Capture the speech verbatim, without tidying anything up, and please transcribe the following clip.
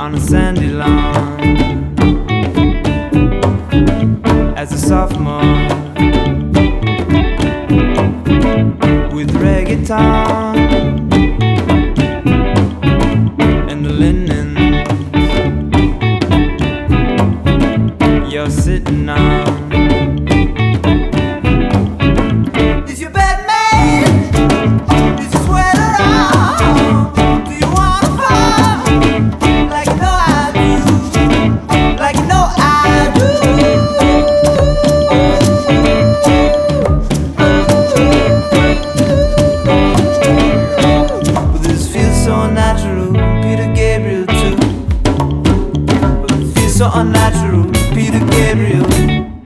on a sandy lawn as a sophomore with reggaeton and the linen you're sitting on. Is your bed made? Is your sweater on? Do you wanna fall? Like you know I do. Like you know I do. But this feels so unnatural, Peter Gabriel too. But it feels so unnatural, Peter Gabriel.